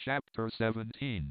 Chapter 17.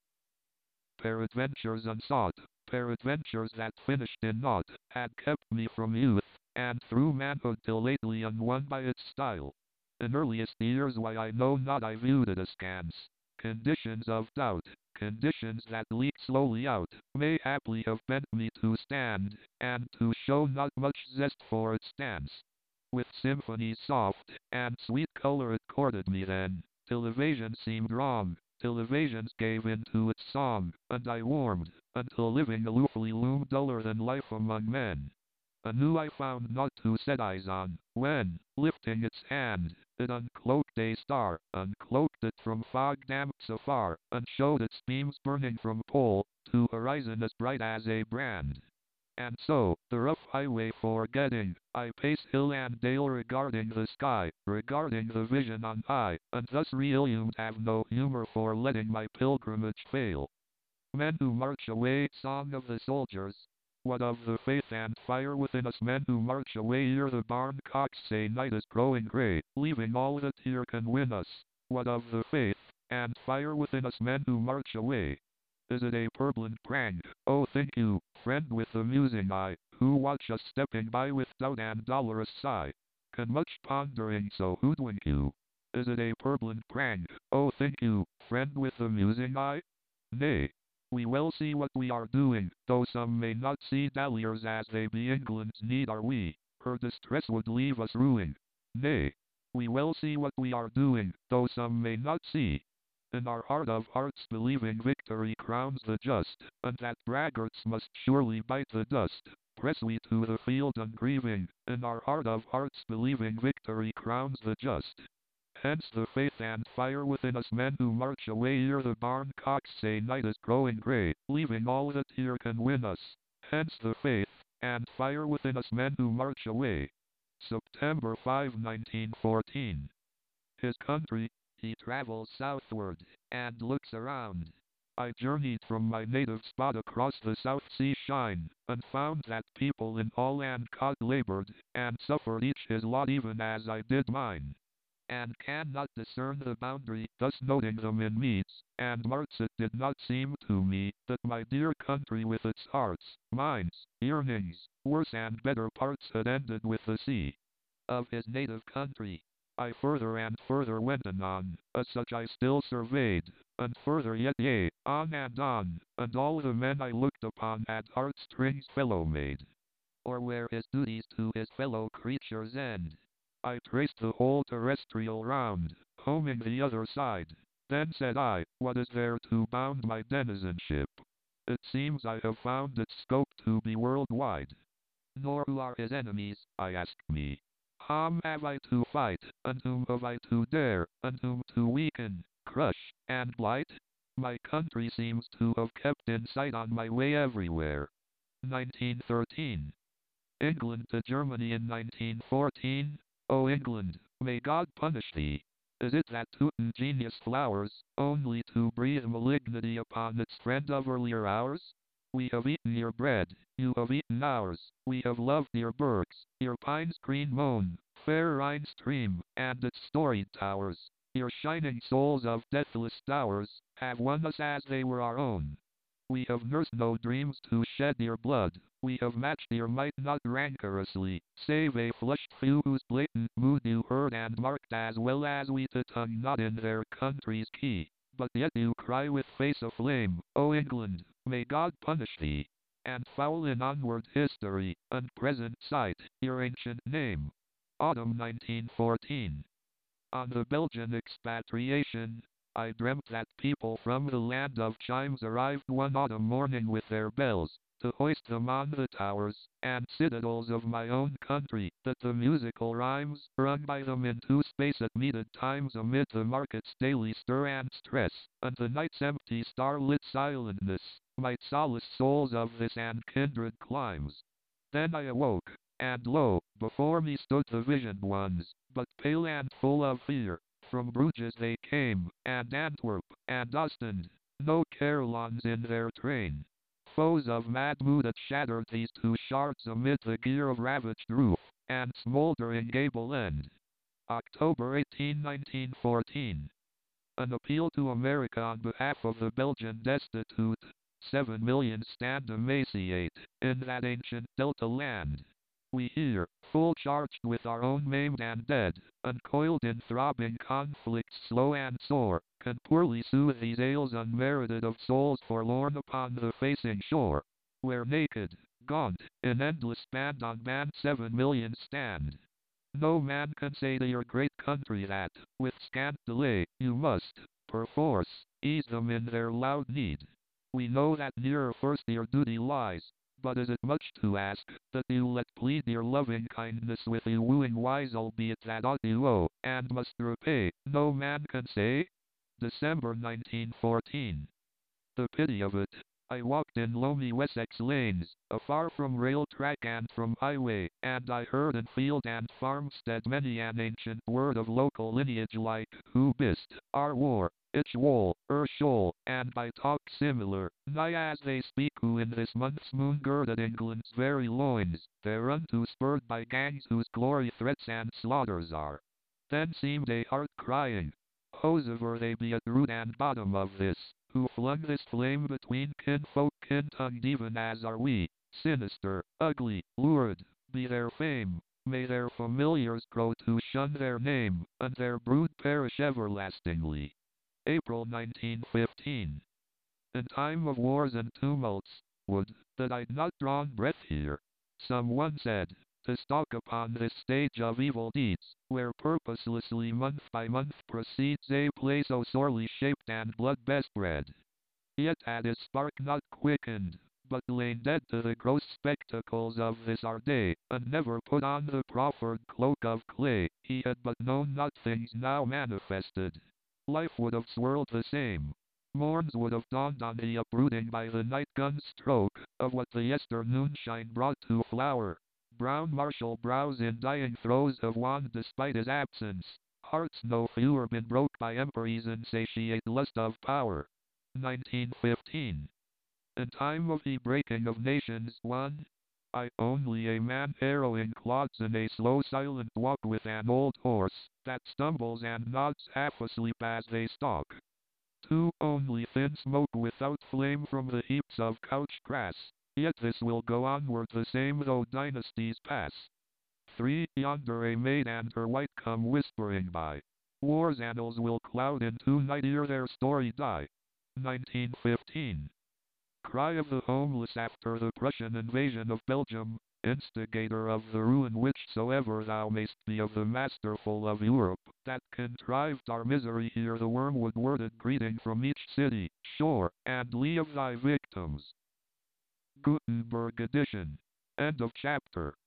Peradventures unsought, peradventures that finished in naught, had kept me from youth, and through manhood till lately unwon by its style. In earliest years why I know not I viewed it askance. Conditions of doubt, conditions that leak slowly out, may haply have bent me to stand, and to show not much zest for its dance. With symphonies soft and sweet color it courted me then, till evasion seemed wrong, till evasions gave in to its song, and I warmed, until living aloofly loomed duller than life among men. Anew I found naught to set eyes on, when, lifting its hand, it uncloaked a star, uncloaked it from fog damps afar, and showed its beams burning from pole to horizon as bright as a brand. And so, the rough highway forgetting, I pace hill and dale regarding the sky, regarding the vision on high, and thus reillumed have no humor for letting my pilgrimage fail. Men who march away, song of the soldiers. What of the faith and fire within us? Men who march away ere the barn cocks say night is growing grey, leaving all that here can win us. What of the faith and fire within us? Men who march away. Is it a purblind prank? Oh, think you, friend with the musing eye, who watch us stepping by with doubt and dolorous sigh, can much pondering so hoodwink you? Is it a purblind prank? Oh, think you, friend with the musing eye? Nay, we well see what we are doing, though some may not see. Dalliers as they be England's need are we, her distress would leave us ruing. Nay, we well see what we are doing, though some may not see. In our heart of hearts believing victory crowns the just, and that braggarts must surely bite the dust. Press we to the field ungrieving, in our heart of hearts believing victory crowns the just. Hence the faith and fire within us. Men who march away ere the barn cocks say night is growing grey, leaving all that here can win us. Hence the faith and fire within us. Men who march away. September 5, 1914. His country, he travels southward, and looks around. I journeyed from my native spot across the South Sea shine, and found that people in all land caught labored, and suffered each his lot even as I did mine. And cannot discern the boundary, thus noting them in meads and marts. It did not seem to me that my dear country with its hearts, minds, yearnings, worse and better parts had ended with the sea of his native country. I further and further went anon, as such I still surveyed, and further yet, yea, on, and all the men I looked upon had heartstrings fellow made, or where his duties to his fellow creatures end. I traced the whole terrestrial round, homing the other side. Then said I, what is there to bound my denizenship? It seems I have found its scope to be worldwide. Nor who are his enemies, I asked me. Whom have I to fight, and whom have I to dare, and whom to weaken, crush, and blight? My country seems to have kept in sight on my way everywhere. 1913. England to Germany in 1914. O England, may God punish thee. Is it that Teuton genius flowers, only to breathe malignity upon its friend of earlier hours? We have eaten your bread, you have eaten ours. We have loved your bergs, your pines green mown, fair Rhine stream, and its storied towers. Your shining souls of deathless towers have won us as they were our own. We have nursed no dreams to shed your blood. We have matched your might not rancorously, save a flushed few whose blatant mood you heard and marked as well as we to tongue not in their country's key. But yet you cry with face aflame, O England, may God punish thee, and foul in onward history, and present sight, your ancient name. Autumn 1914. On the Belgian expatriation, I dreamt that people from the land of chimes arrived one autumn morning with their bells, to hoist them on the towers and citadels of my own country, that the musical rhymes, rung by them into space at meted times amid the market's daily stir and stress, and the night's empty star-lit silentness, might solace souls of this and kindred climes. Then I awoke, and lo, before me stood the visioned ones, but pale and full of fear. From Bruges they came, and Antwerp, and Ostend, no carillons in their train. Foes of mad mood had shattered these two shards amid the gear of ravaged roof, and smoldering gable end. October 18, 1914. An appeal to America on behalf of the Belgian destitute. 7 million stand emaciate in that ancient delta land. We here, full charged with our own maimed and dead, uncoiled in throbbing conflicts slow and sore, can poorly soothe these ails unmerited of souls forlorn upon the facing shore, where naked, gaunt, in endless band on band 7 million stand. No man can say to your great country that, with scant delay, you must, perforce, ease them in their loud need. We know that nearer first your duty lies, but is it much to ask, that you let plead your loving kindness with you wooing wise albeit that ought you owe, and must repay, no man can say? December 1914. The pity of it. I walked in loamy Wessex lanes, afar from rail track and from highway, and I heard in field and farmstead many an ancient word of local lineage like who bist, our war, ich wool, shoal, and by talk similar, nigh as they speak who in this month's moon girded England's very loins, thereunto spurred by gangs whose glory threats and slaughters are. Then seemed a heart crying, Hosiver they be at root and bottom of this, who flung this flame between kinfolk kin-tongued even as are we, sinister, ugly, lurid, be their fame, may their familiars grow to shun their name, and their brood perish everlastingly. April 1915. In time of wars and tumults, would that I'd not drawn breath here. Someone said, to stalk upon this stage of evil deeds, where purposelessly month by month proceeds a play so sorely shaped and blood best bred. Yet had his spark not quickened, but lain dead to the gross spectacles of this our day, and never put on the proffered cloak of clay, he had but known not things now manifested. Life would have swirled the same. Morns would have dawned on the uprooting by the night gun's stroke, of what the yester noonshine brought to flower. Brown martial brows in dying throes have waned despite his absence. Hearts no fewer been broke by empery's insatiate lust of power. 1915. In time of the breaking of nations, one, I only a man harrowing clods in a slow silent walk with an old horse, that stumbles and nods half asleep as they stalk. 2. Only thin smoke without flame from the heaps of couch grass, yet this will go onward the same though dynasties pass. 3. Yonder a maid and her white come whispering by. War's annals will cloud into night ere their story die. 1915. Cry of the homeless after the Prussian invasion of Belgium, instigator of the ruin whichsoever thou mayst be of the masterful of Europe, that contrived our misery, hear the wormwood-worded greeting from each city, shore, and lee of thy victims. Gutenberg edition. End of chapter.